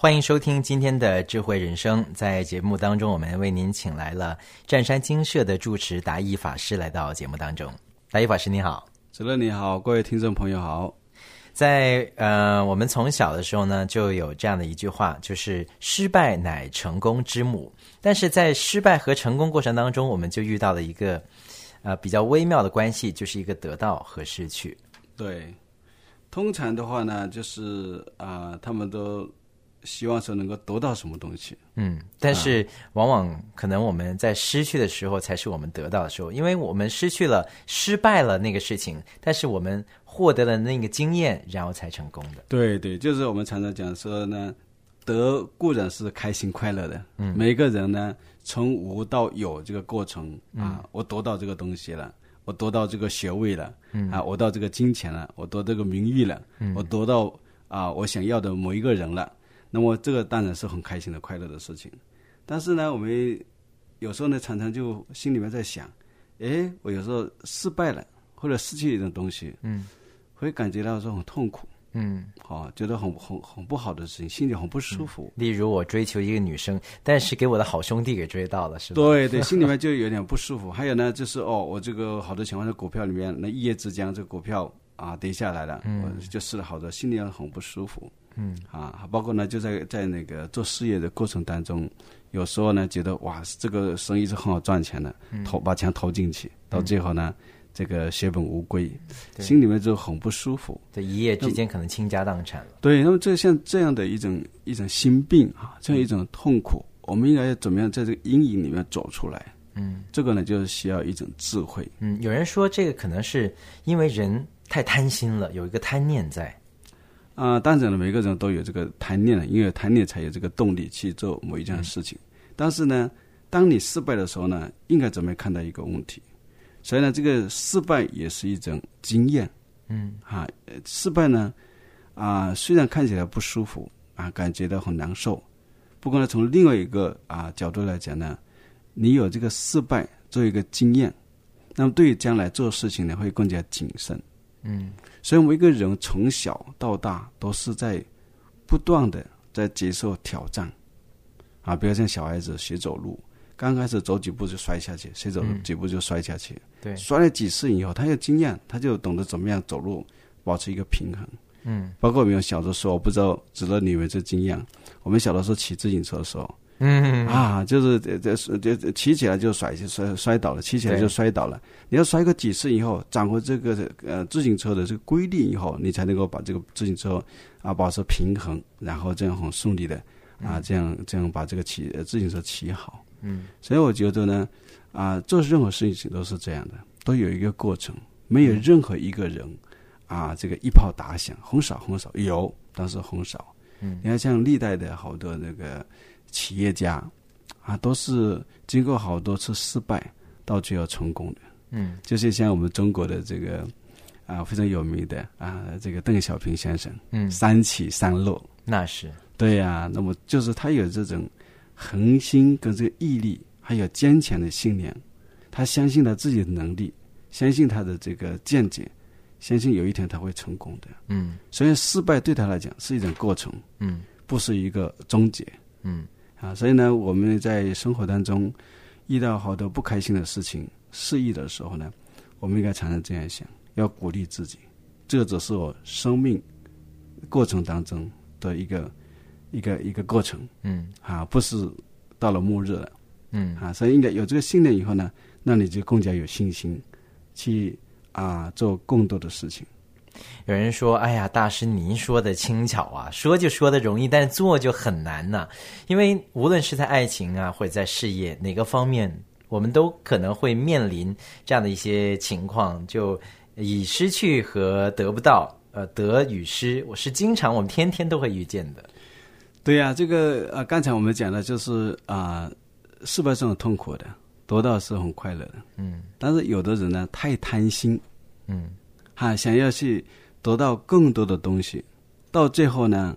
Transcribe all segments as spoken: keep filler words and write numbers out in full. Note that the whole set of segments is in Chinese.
欢迎收听今天的智慧人生。在节目当中，我们为您请来了湛山精舍的住持达义法师来到节目当中。达义法师你好。 主任你好，各位听众朋友好。 在呃，我们从小的时候呢，就有这样的一句话，就是失败乃成功之母。但是在失败和成功过程当中，我们就遇到了一个呃比较微妙的关系，就是一个得到和失去。 对，通常的话呢，就是啊、呃，他们都希望说能够得到什么东西， 嗯，但是往往可能我们在失去的时候才是我们得到的时候，因为我们失去了失败了那个事情，但是我们获得了那个经验，然后才成功的。 对对，就是我们常常讲说呢，得固然是开心快乐的，嗯，每个人呢从无到有这个过程啊、嗯，我得到这个东西了，我得到这个学位了，嗯啊，我得到这个金钱了，我得到这个名誉了，嗯，我得到啊我想要的某一个人了。那么这个当然是很开心的快乐的事情，但是呢我们有时候呢常常就心里面在想，诶，我有时候失败了或者失去一种东西，嗯，会感觉到说很痛苦，嗯，好、哦，觉得很很很不好的事情，心里很不舒服、 嗯、例如我追求一个女生，但是给我的好兄弟给追到了，是吧？ 对对，心里面就有点不舒服。还有呢就是哦，我这个好多情况在股票里面，那一夜之间这个股票啊跌下来了，嗯，我就试了好多，心里很不舒服。嗯啊，包括呢，就在在那个做事业的过程当中，有时候呢觉得哇，这个生意是很好赚钱的，嗯、投把钱投进去，到最后呢，嗯、这个血本无归，心里面就很不舒服。 对，一夜之间可能倾家荡产了。 对，那么这像这样的一种一种心病啊，这样一种痛苦，嗯、我们应该怎么样在这个阴影里面走出来？嗯，这个呢就是需要一种智慧。 嗯，有人说这个可能是因为人太贪心了，有一个贪念在。 啊、呃，当然了，每个人都有这个贪念了，因为贪念才有这个动力去做某一件事情。嗯、但是呢，当你失败的时候呢，应该怎么看待一个问题？所以呢，这个失败也是一种经验。嗯，啊，失败呢，啊、呃，虽然看起来不舒服啊，感觉到很难受，不过呢，从另外一个啊角度来讲呢，你有这个失败作为一个经验，那么对于将来做事情呢，会更加谨慎。嗯，所以每个人从小到大都是在不断的在接受挑战啊，比如像小孩子学走路，刚开始走几步就摔下去，谁走几步就摔下去，嗯、对，摔了几次以后，他有经验，他就懂得怎么样走路，保持一个平衡。嗯，包括我们小的时候，我不知道指了你们这经验，我们小的时候骑自行车的时候。嗯啊，就是这这这骑起来就摔摔摔倒了，骑起来就摔倒了。你要摔个几次以后，掌握这个呃自行车的这个规律以后，你才能够把这个自行车啊保持平衡，然后这样很顺利的啊这样这样把这个骑自行车骑好。嗯，所以我觉得呢啊做任何事情都是这样的，都有一个过程，没有任何一个人啊这个一炮打响，很少很少有，但是很少。嗯，你看像历代的好多那个企业家啊，都是经过好多次失败到最后成功的。嗯，就是像我们中国的这个啊非常有名的啊这个邓小平先生，嗯，三起三落， 那是对呀、啊。那么就是他有这种恒心跟这个毅力，还有坚强的信念，他相信他自己的能力，相信他的这个见解，相信有一天他会成功的。嗯，所以失败对他来讲是一种过程，嗯，不是一个终结。嗯。啊，所以呢，我们在生活当中遇到好多不开心的事情、失意的时候呢，我们应该常常这样想，要鼓励自己，这个只是我生命过程当中的一个一个一个过程，嗯，啊，不是到了末日了，嗯，啊，所以应该有这个信念以后呢，那你就更加有信心去啊做更多的事情。 有人说，哎呀，大师您说的轻巧啊，说就说的容易，但是做就很难呐、啊。因为无论是在爱情啊，或者在事业哪个方面，我们都可能会面临这样的一些情况，就以失去和得不到，呃，得与失，我是经常我们天天都会遇见的。 对呀、啊，这个啊，刚才我们讲的就是啊，失败是很痛苦的，得到是很快乐的。嗯，但是有的人呢，太贪心，嗯。哈，想要去得到更多的东西，到最后呢，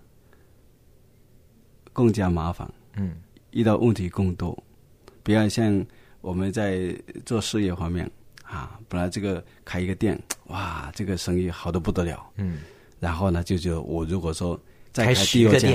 更加麻烦。嗯，遇到问题更多。比如像我们在做事业方面啊，本来这个开一个店，哇，这个生意好得不得了。嗯，然后呢，就就我如果说再开第二家，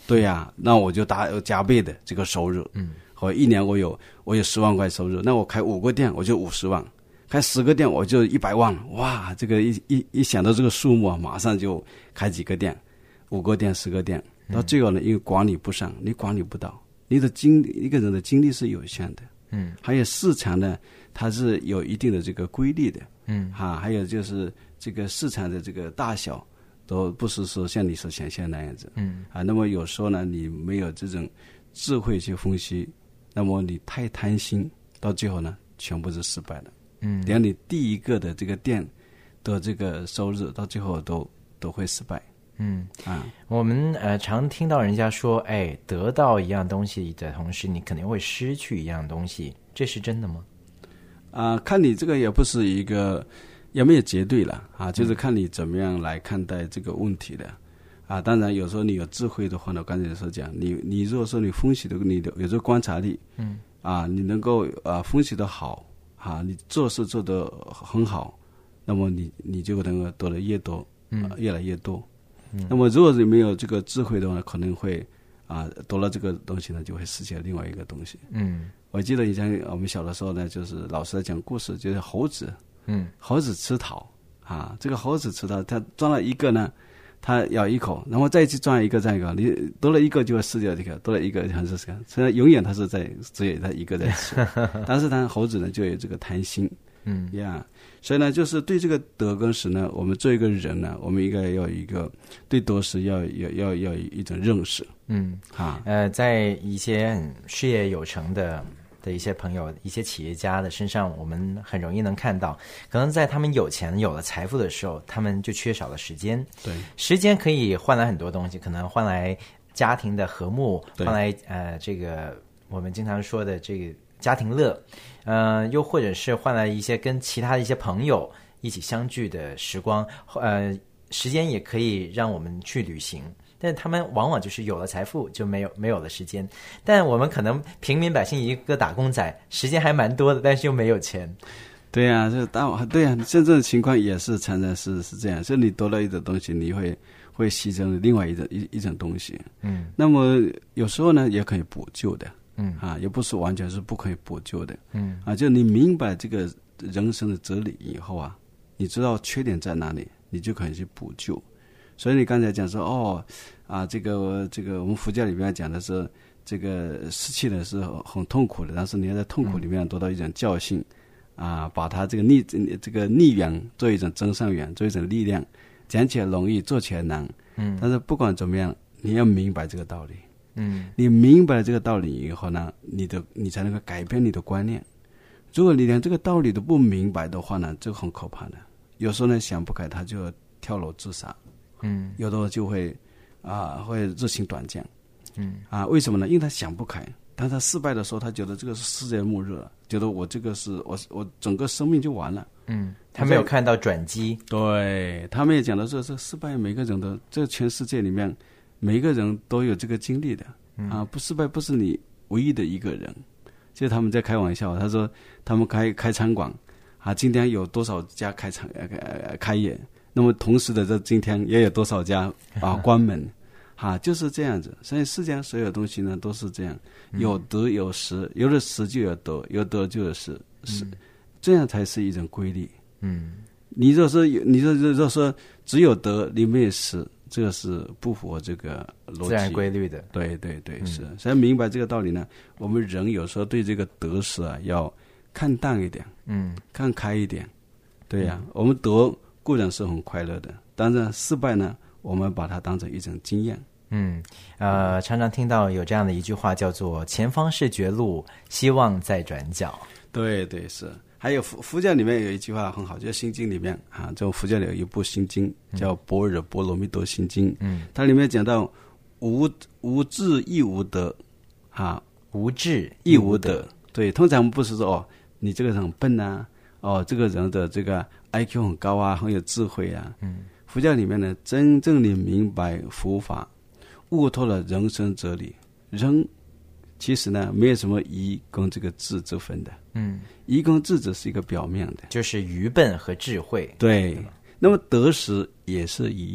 对呀、啊，那我就打加倍的这个收入。嗯，或一年我有我有十万块收入，那我开五个店我就五十万，开十个店我就一百万了。哇，这个一一一想到这个数目啊，马上就开几个店，五个店、十个店。到最后呢，因为管理不上，你管理不到，你的精力一个人的精力是有限的。嗯，还有市场呢，它是有一定的这个规律的。嗯，哈，还有就是这个市场的这个大小都不是说像你所想象那样子。嗯，啊，那么有时候呢，你没有这种智慧去分析，那么你太贪心，到最后呢，全部是失败的。嗯，连你第一个的这个店的这个收入，到最后都都会失败。 嗯啊，我们呃常听到人家说，哎，得到一样东西的同时，你肯定会失去一样东西，这是真的吗？ 啊，看你这个也不是一个也没有绝对了啊，就是看你怎么样来看待这个问题的。啊，当然有时候你有智慧的话呢，我刚才所讲，你你如果说你分析的你的有这个观察力，嗯，啊，你能够啊分析的好，啊，你做事做得很好，那么你你就能够得的越多，嗯、呃，越来越多。嗯，那么如果是没有这个智慧的话，可能会啊得了这个东西呢，就会失去另外一个东西。嗯，我记得以前我们小的时候呢，就是老师在讲故事，就是猴子，嗯，猴子吃桃啊，这个猴子吃桃，它装了一个呢。他咬一口，然后再去装一个，再一个，你多了一个就会撕掉这个，多了一个还是这样，所以永远他是在只有他一个在吃。但是他猴子呢就有这个贪心，嗯呀， yeah, 所以呢，就是对这个得跟失呢，我们做一个人呢，我们应该要有一个对得失要要要要有一种认识，嗯啊， 呃，在一些事业有成的。的一些朋友、一些企业家的身上，我们很容易能看到，可能在他们有钱、有了财富的时候，他们就缺少了时间。 对， 时间可以换来很多东西，可能换来家庭的和睦，换来呃这个我们经常说的这个家庭乐，呃，又或者是换来一些跟其他的一些朋友一起相聚的时光，呃，时间也可以让我们去旅行。但是他们往往就是有了财富就没有没有了时间，但我们可能平民百姓一个打工仔，时间还蛮多的，但是又没有钱。 对呀、啊，这当对呀、啊，真正的情况也是常常是是这样，是你得了一种东西，你会会牺牲另外一种一一种东西。嗯，那么有时候呢，也可以补救的。嗯啊，也不是完全是不可以补救的。嗯啊，就你明白这个人生的哲理以后啊，你知道缺点在哪里，你就可以去补救。所以你刚才讲说哦啊，这个这个我们佛教里面讲的是这个失去的是很痛苦的，但是你要在痛苦里面得到一种教训，嗯、啊，把它这个逆这个逆缘做一种增上缘，做一种力量，讲起来容易，做起来难。嗯，但是不管怎么样，你要明白这个道理。嗯，你明白了这个道理以后呢，你的你才能够改变你的观念。如果你连这个道理都不明白的话呢，这个很可怕的。有时候呢想不开，他就跳楼自杀。嗯，有的就会啊会热情短暂，嗯啊，为什么呢？因为他想不开，当他失败的时候，他觉得这个是世界末日了，觉得我这个是我我整个生命就完了。嗯， 他没有看到转机。 对，他们也讲的是，这失败每个人的，这全世界里面每个人都有这个经历的。嗯、啊，不失败不是你唯一的一个人。就他们在开玩笑，他说他们开开餐馆啊，今天有多少家开餐呃开业。那么同时的，这今天也有多少家啊关门，啊，就是这样子。所以世界上所有东西呢都是这样，有得有失，有了失就有得，有得就有失，是、嗯、这样才是一种规律。嗯，你若说你若若说只有得，你没有失，这个是不符合这个逻辑自然规律的。 对对对，是。嗯、所以明白这个道理呢，我们人有时候对这个得失啊要看淡一点，嗯，看开一点。对呀、啊嗯，我们得。固然是很快乐的，当然失败呢，我们把它当成一种经验。 嗯，呃，常常听到有这样的一句话，叫做"前方是绝路，希望在转角"。 对对是。还有佛佛教里面有一句话很好，就是《心经》里面啊，这种佛教里有一部心经叫《般若波罗蜜多心经》。嗯，它里面讲到无无智亦无得，啊， 无智亦无得。对，通常不是说哦，你这个人很笨啊。哦，这个人的这个 I Q 很高啊，很有智慧啊。嗯，佛教里面呢，真正的明白佛法，悟透了人生哲理，人其实呢没有什么愚跟这个智之分的。嗯，愚跟智只是一个表面的， 就是愚笨和智慧。 对，那么得失也是一样的。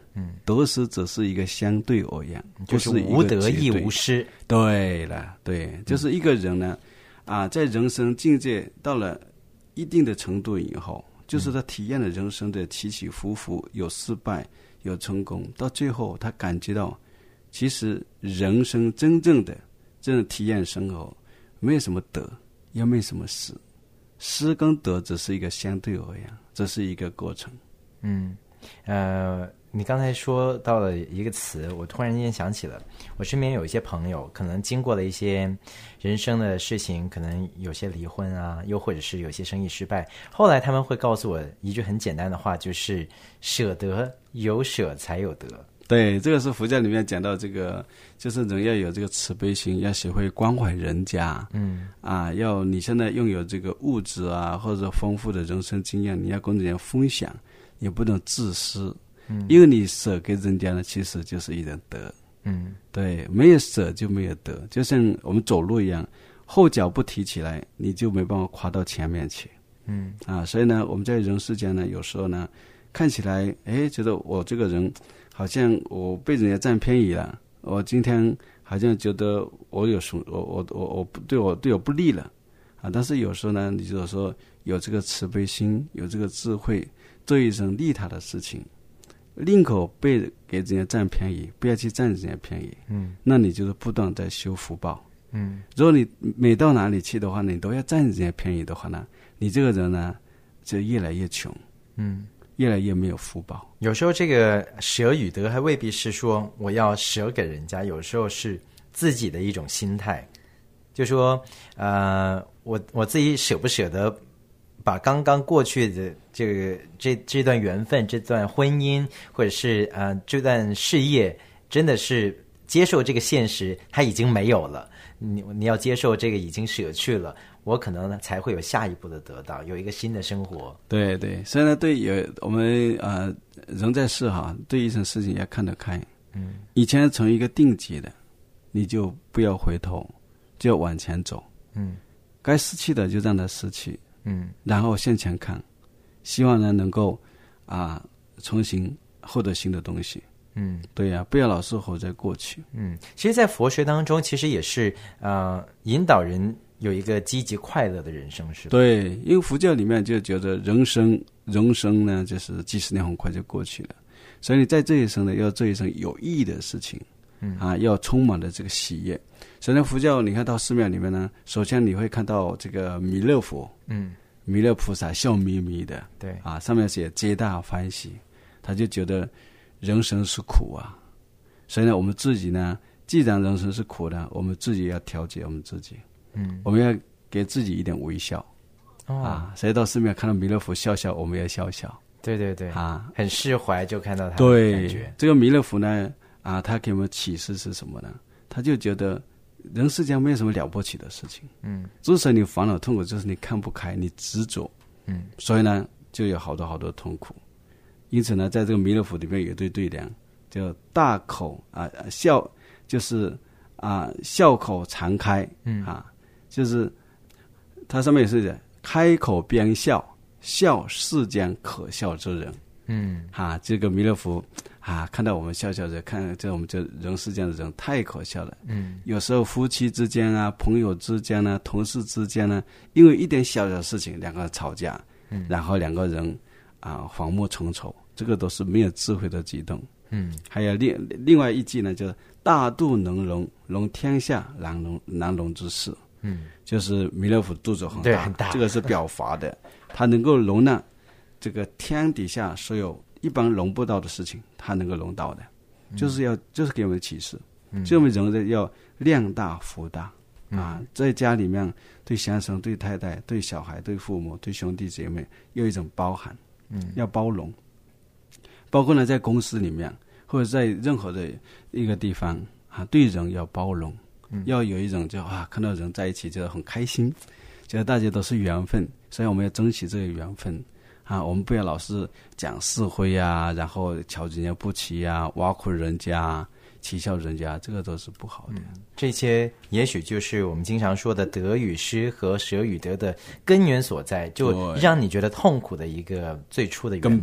嗯，得失只是一个相对而言， 就是无得亦无失。 对了，对，就是一个人呢，啊，在人生境界到了一定的程度以后，就是他体验了人生的起起伏伏，有失败，有成功，到最后他感觉到，其实人生真正的这种体验生活，没有什么得，也没有什么失，失跟得只是一个相对而言，这是一个过程。 嗯，呃，你刚才说到了一个词，我突然间想起了，我身边有一些朋友，可能经过了一些人生的事情，可能有些离婚啊，又或者是有些生意失败，后来他们会告诉我一句很简单的话，就是舍得，有舍才有得。 对，这个是佛教里面讲到这个，就是人要有这个慈悲心，要学会关怀人家。嗯，啊，要你现在拥有这个物质啊，或者丰富的人生经验，你要跟人家分享，也不能自私。嗯，因为你舍给人家呢，其实就是一种得。嗯，对，没有舍就没有得，就像我们走路一样，后脚不提起来，你就没办法跨到前面去。嗯，啊，所以呢，我们在人世间呢，有时候呢，看起来，哎，觉得我这个人。好像我被人家占便宜了，我今天好像觉得我有损，我我我我对我对我不利了啊！但是有时候呢，你就是说有这个慈悲心，有这个智慧，做一种利他的事情，宁可被给人家占便宜，不要去占人家便宜。嗯，那你就是不断在修福报。嗯，如果你每到哪里去的话，你都要占人家便宜的话呢，你这个人呢就越来越穷。嗯。越来越没有福报。 有时候这个舍与得还未必是说我要舍给人家，有时候是自己的一种心态，就说呃，我我自己舍不舍得把刚刚过去的这个这这段缘分、这段婚姻，或者是呃这段事业，真的是接受这个现实，它已经没有了。你你要接受这个已经舍去了，我可能呢才会有下一步的得到，有一个新的生活。 对对，所以呢，对有我们呃人在世哈，对一件事情要看得开。嗯，以前从一个定级的，你就不要回头，就要往前走。嗯，该失去的就让它失去。嗯，然后向前看，希望呢能够啊、呃、重新获得新的东西。嗯，对呀、啊，不要老是活在过去。 嗯，其实，在佛学当中，其实也是呃引导人有一个积极快乐的人生，是吧？ 对，因为佛教里面就觉得人生，人生呢就是几十年很快就过去了，所以你在这一生呢要做一生有意义的事情，嗯啊，要充满了这个喜悦。所以呢，佛教你看到寺庙里面呢，首先你会看到这个弥勒佛，嗯，弥勒菩萨笑眯眯的， 对啊，上面写皆大欢喜，他就觉得。人生是苦啊，所以呢，我们自己呢，既然人生是苦的，我们自己要调节我们自己，嗯，我们要给自己一点微笑，哦、啊，所以到寺庙看到弥勒佛笑笑，我们也笑笑， 对对对，啊，很释怀，就看到他的感觉。 对，这个弥勒佛呢，啊，他给我们启示是什么呢？他就觉得人世间没有什么了不起的事情，嗯，之所以你烦恼痛苦，就是你看不开，你执着，嗯，所以呢，就有好多好多痛苦。因此呢，在这个弥勒佛里面有一对对联，叫大口啊笑，就是啊笑口常开，嗯啊，就是它上面也是开口边笑，笑世间可笑之人，嗯啊，这个弥勒佛啊，看到我们笑笑着，看这我们这人世间的人太可笑了，嗯，有时候夫妻之间啊，朋友之间啊，同事之间呢、啊，因为一点小小的事情，两个人吵架，嗯，然后两个人。啊，反目成仇，这个都是没有智慧的举动。嗯，还有另另外一句呢，就是大肚能容，容天下难容难容之事。嗯，就是弥勒佛肚子很大， 很大， 这个是表法的，他能够容纳这个天底下所有一般容不到的事情，他能够容到的，嗯、就是要就是给我们启示，嗯、所以我们人的要量大福大。啊，在家里面对先生、对太太、对小孩、对父母、对兄弟姐妹，有一种包含。嗯，要包容，包括呢，在公司里面或者在任何的一个地方啊，对人要包容，嗯、要有一种就啊，看到人在一起觉得很开心，觉得大家都是缘分，所以我们要珍惜这个缘分啊，我们不要老是讲是非啊，然后瞧人家不起啊，挖苦人家。取笑人家，这个都是不好的、嗯。 这些也许就是我们经常说的得与失和舍与得的根源所在，就让你觉得痛苦的一个最初的源头。 根本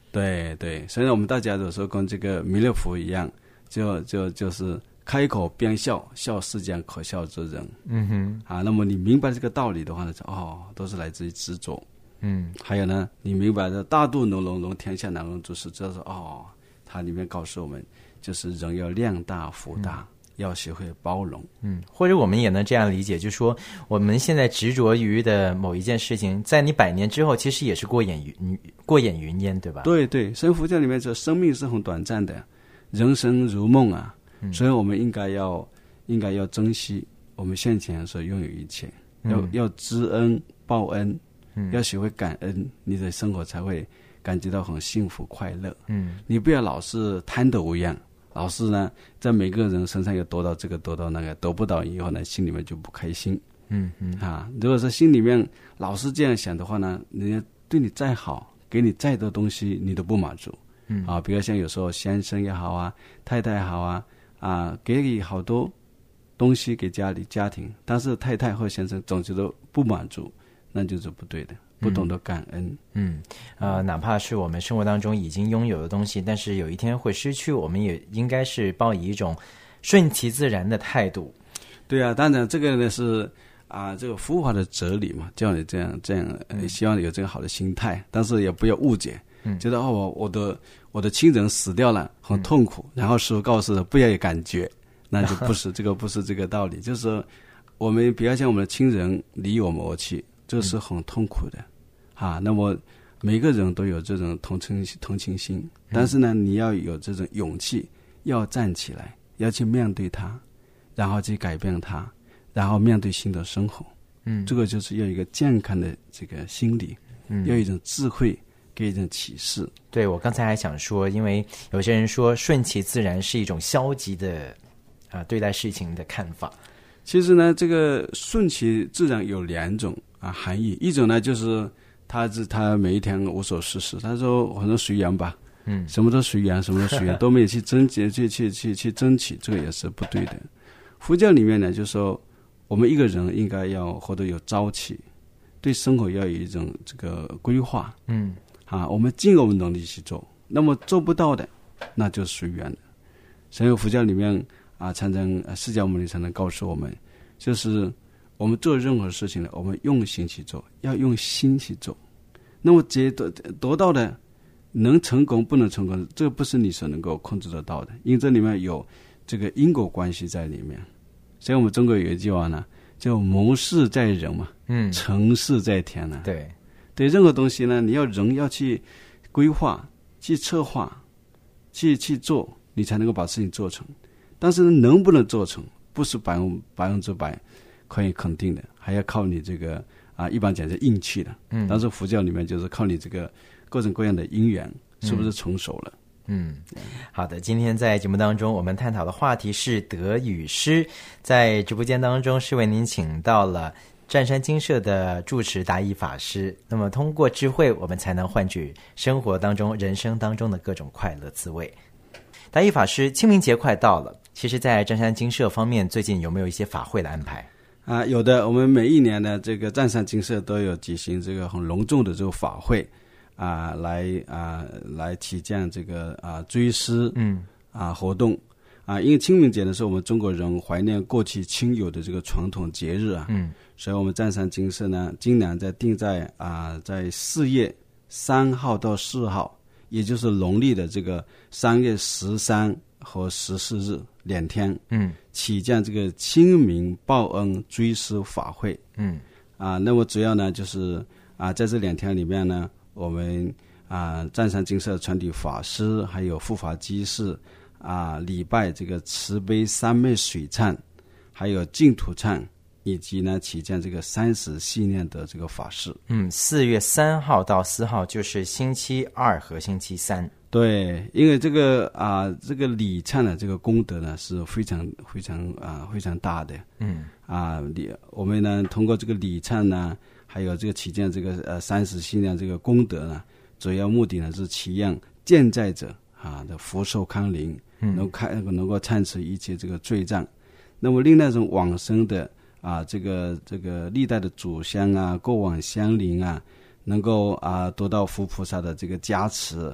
对对，所以我们大家有时候跟这个弥勒佛一样，就就就是开口便笑，笑世间可笑之人。 嗯哼， 啊，那么你明白这个道理的话呢，哦，都是来自于执着。 嗯， 还有呢，你明白的大度能容容天下难容之事，这是哦，它里面告诉我们，就是人要量大福大。嗯，要学会包容。 嗯，或者我们也能这样理解，就是说我们现在执着于的某一件事情，在你百年之后其实也是过眼云过眼云烟，对吧？ 对对，所以佛教里面说生命是很短暂的，人生如梦啊。嗯，所以我们应该要应该要珍惜我们现前所拥有一切。嗯，要要知恩报恩。嗯，要学会感恩，你的生活才会感觉到很幸福快乐。嗯，你不要老是贪得无厌，老是呢在每个人身上又得到这个得到那个，得不到以后呢心里面就不开心。嗯嗯啊，如果说心里面老是这样想的话呢，人家对你再好，给你再多东西你都不满足。嗯啊，比如像有时候先生也好啊，太太也好啊，啊给你好多东西给家里家庭，但是太太或先生总觉得不满足，那就是不对的，不懂得感恩。 嗯，呃，哪怕是我们生活当中已经拥有的东西，但是有一天会失去，我们也应该是抱以一种顺其自然的态度。 对啊，当然这个呢是啊，这个佛法的哲理嘛，叫你这样这样，呃、希望有这个好的心态，但是也不要误解，嗯、觉得哦，我我的我的亲人死掉了，很痛苦，嗯、然后师父告诉他不要有感觉，那就不是这个不是这个道理，就是说我们不要像我们的亲人离我们而去。这是很痛苦的，啊，那么每个人都有这种同情同情心，但是呢，你要有这种勇气，要站起来，要去面对它，然后去改变它，然后面对新的生活。嗯，这个就是要一个健康的这个心理，嗯，要一种智慧，给一种启示。 对，我刚才还想说，因为有些人说顺其自然是一种消极的啊、呃、对待事情的看法。 其实呢，这个顺其自然有两种。啊，含义一种呢，就是他是他每一天无所事事，他说很多随缘吧，嗯，什么都随缘，什么都随缘，都没有去争取，去去去去争取，这个也是不对的。佛教里面呢，就说我们一个人应该要活得有朝气，对生活要有一种这个规划，嗯，啊，我们尽我们能力去做，那么做不到的，那就随缘的。所以佛教里面啊，常常释迦牟尼常常告诉我们，就是我们做任何事情呢，我们用心去做，要用心去做。那么得得到的能成功不能成功，这个不是你所能够控制得到的，因为这里面有这个因果关系在里面。所以我们中国有一句话呢，叫谋事在人嘛，嗯，成事在天呢。 对对，任何东西呢，你要人要去规划、去策划、去去做，你才能够把事情做成。但是能不能做成，不是百分百分之百可以肯定的，还要靠你这个啊，一般讲是运气的。嗯，但是佛教里面就是靠你这个各种各样的因缘，是不是成熟了？ 嗯，好的。今天在节目当中，我们探讨的话题是德与失。在直播间当中，是为您请到了湛山精舍的住持达义法师。那么，通过智慧，我们才能换取生活当中、人生当中的各种快乐滋味。达义法师，清明节快到了，其实，在湛山精舍方面，最近有没有一些法会的安排？ 啊，有的。我们每一年呢，这个湛山精舍都有举行这个很隆重的这个法会。啊，来啊，来起降这个啊追思嗯啊活动啊，因为清明节呢是我们中国人怀念过去亲友的这个传统节日啊，嗯，所以我们湛山精舍呢，今年在定在啊在四月三号到四号，也就是农历的这个三月十三和十四日两天，嗯，起降这个清明报恩追思法会，嗯啊，那么主要呢就是啊在这两天里面呢。我们啊，湛山精舍全体法师还有护法居士啊，礼拜这个慈悲三昧水忏，还有净土忏，以及呢起降这个三十系念的这个法事。 嗯，四月三号到四号就是星期二和星期三。 对，因为这个啊，这个礼忏的这个功德呢是非常非常啊非常大的。嗯啊，礼我们呢通过这个礼忏呢。还有这个起降这个呃三十系念这个功德呢，主要目的呢是祈让健在者啊的福寿康宁，嗯、能开能够忏除一切这个罪障。那么另那种往生的啊，这个这个历代的祖先啊、过往乡邻啊，能够啊得到佛菩萨的这个加持，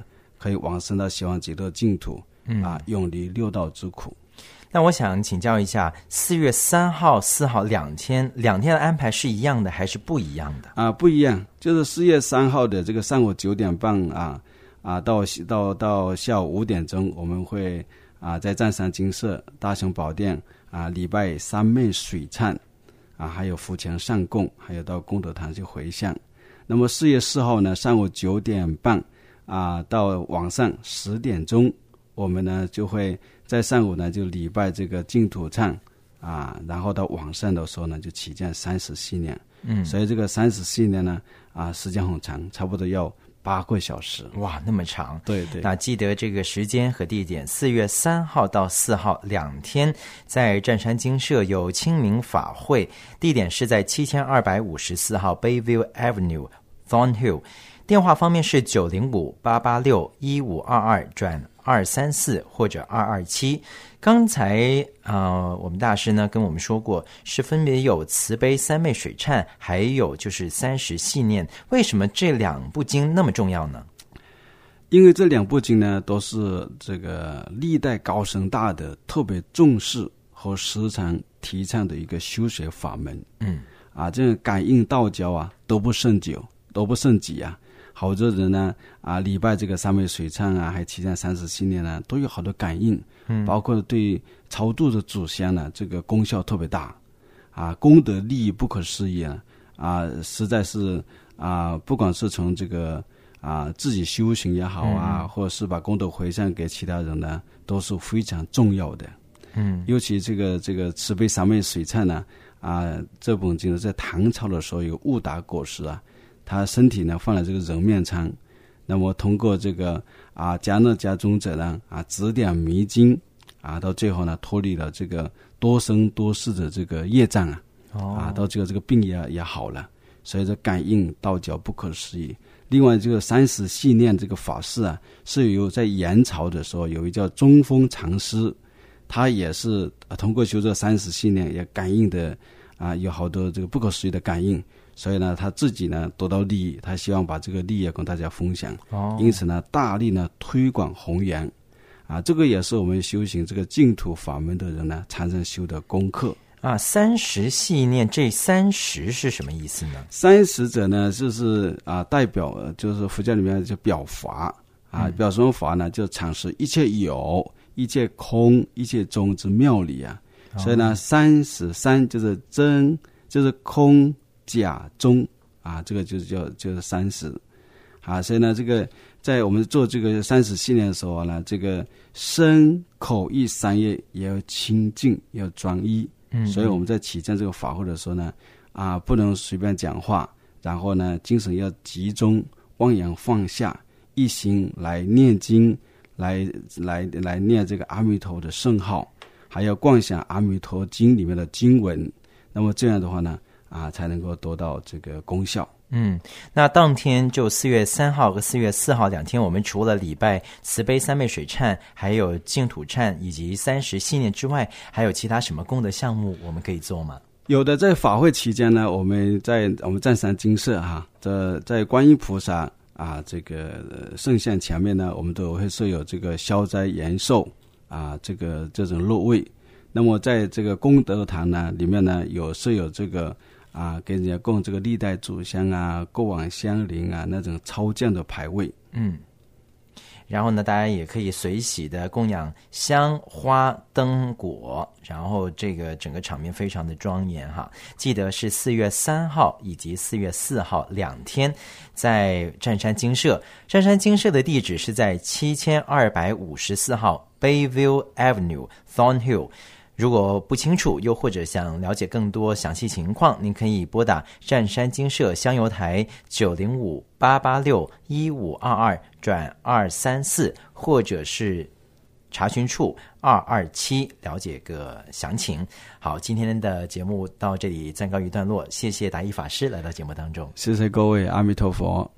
可以往生到西方极乐净土，嗯啊，永离六道之苦。 那我想请教一下，四月三号、四号两天，两天的安排是一样的还是不一样的？ 啊，不一样，就是四月三号的这个上午九点半啊啊，到到到下午五点钟，我们会啊在湛山精舍、大雄宝殿啊礼拜三昧水忏啊，还有福前上供，还有到功德堂去回向。那么四月四号呢，上午九点半啊到晚上十点钟，我们呢就会在上午呢就礼拜这个净土忏啊，然后到晚上的时候呢就起见三十系念。嗯，所以这个三十系念呢啊时间很长，差不多要八个小时。 哇，那么长。 对对。 那记得这个时间和地点，四月三号到四号两天，在湛山精舍有清明法会，地点是在七千二百五十四号 Bayview Avenue Thornhill。电话方面是九零五八八六一五二二转二三四或者二二七。刚才呃，我们大师呢跟我们说过，是分别有慈悲三昧水忏，还有就是三十系念。为什么这两部经那么重要呢？ 因为这两部经呢，都是这个历代高僧大德特别重视和时常提倡的一个修学法门。嗯，啊，这个感应道交啊，都不胜酒，都不胜己啊。好多人呢，啊，礼拜这个三昧水忏啊，还有七忏三十系念呢，都有好多感应。嗯，包括对超度的祖先呢，这个功效特别大，啊，功德利益不可思议啊，啊，实在是啊，不管是从这个啊自己修行也好啊，嗯、或者是把功德回向给其他人呢，都是非常重要的。嗯，尤其这个这个慈悲三昧水忏呢，啊，这本经在唐朝的时候有悟达国师啊。他身体呢放了这个人面疮，那么通过这个啊迦那迦宗者呢啊指点迷津啊，到最后呢脱离了这个多生多世的这个业障啊，哦、啊到这个这个病也也好了，所以这感应道交不可思议。另外这个三十系念这个法事啊，是由在元朝的时候有一叫中峰禅师，他也是、啊、通过修这三十系念也感应的啊有好多这个不可思议的感应。所以呢，他自己呢得到利益，他希望把这个利益跟大家分享，哦、因此呢，大力呢推广弘扬，啊，这个也是我们修行这个净土法门的人呢常常修的功课啊。三十系念，这三十是什么意思呢？ 三十者呢，就是啊，代表就是佛教里面就表法啊，嗯、表什么法呢？就阐释一切有、一切空、一切中之妙理啊。哦、所以呢，三十三就是真，就是空。假中啊，这个就是叫就是三十啊，所以呢，这个在我们做这个三十系念的时候呢，这个身口意三业也要清净，要专一。嗯，所以我们在起证这个法会的时候呢，啊，不能随便讲话，然后呢，精神要集中，忘言放下，一心来念经，来来来念这个阿弥陀的圣号，还要观想阿弥陀经里面的经文。那么这样的话呢，啊，才能够得到这个功效。 嗯，那当天就四月三号和四月四号两天，我们除了礼拜慈悲三昧水忏，还有净土忏以及三十系念之外，还有其他什么功德项目我们可以做吗？ 有的，在法会期间呢，我们在我们湛山精舍哈，这在观音菩萨啊这个圣像前面呢，我们都会设有这个消灾延寿啊这个这种肉位。那么在这个功德堂呢里面呢，有设有这个啊给人家供这个历代祖先啊、过往香灵啊那种超降的牌位。 嗯，然后呢，大家也可以随喜的供养香花灯果，然后这个整个场面非常的庄严哈。记得是四月三号以及四月四号两天，在湛山精舍。湛山精舍的地址是在七千二百五十四号 Bayview Avenue Thornhill。如果不清楚，又或者想了解更多详细情况，您可以拨打湛山精舍香油台九零五八八六一五二二转二三四，或者是查询处二二七了解个详情。好，今天的节目到这里暂告一段落，谢谢达一法师来到节目当中， 谢谢各位，阿弥陀佛。